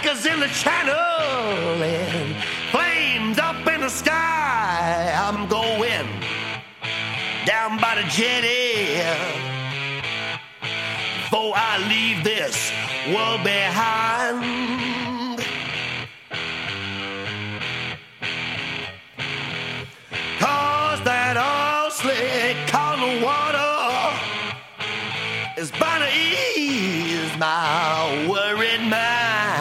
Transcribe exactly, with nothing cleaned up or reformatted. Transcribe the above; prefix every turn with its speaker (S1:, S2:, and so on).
S1: breakers in the channel and flames up in the sky. I'm going down by the jetty before I leave this world behind. Cause that old slick on the water is bound to ease my worried mind.